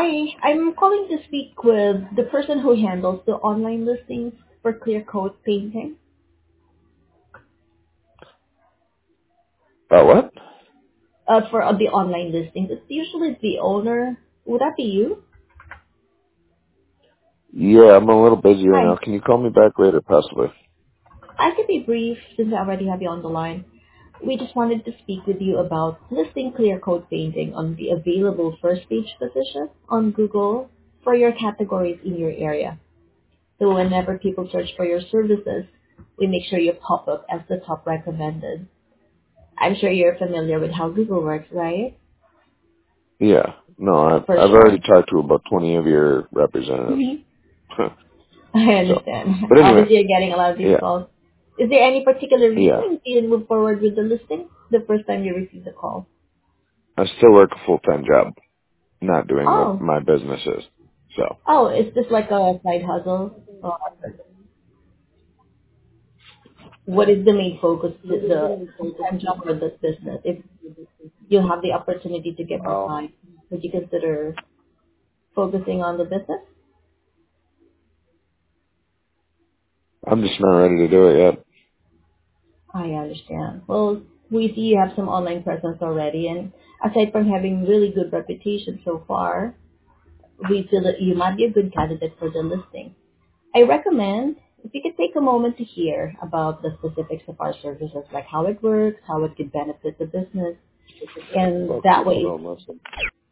Hi, I'm calling to speak with the person who handles the online listings for Clear Coat Painting. What? For the online listings, it's usually the owner. Would that be you? Yeah, I'm a little busy right now. Hi, Can you call me back later, possibly? I can be brief since I already have you on the line. We just wanted to speak with you about listing Clear Coat Painting on the available first page position on Google for your categories in your area. So whenever people search for your services, we make sure you pop up as the top recommended. I'm sure you're familiar with how Google works, right? Yeah. No, For I've already sure. talked to about 20 of your representatives. hmm I So, understand. but anyway, Obviously, you're getting a lot of these yeah, calls. Is there any particular yeah. reason you didn't move forward with the listing the first time you received the call? I still work a full-time job, not doing what Oh, my business is. So, is this like a side hustle? Or what is the main focus to the full-time job or this business? If you have the opportunity to get more um, time, would you consider focusing on the business? I'm just not ready to do it yet. I understand. Well, we see you have some online presence already, and aside from having really good reputation so far, we feel that you might be a good candidate for the listing. I recommend if you could take a moment to hear about the specifics of our services, like how it works, how it could benefit the business, and Okay, that hold way, on one second.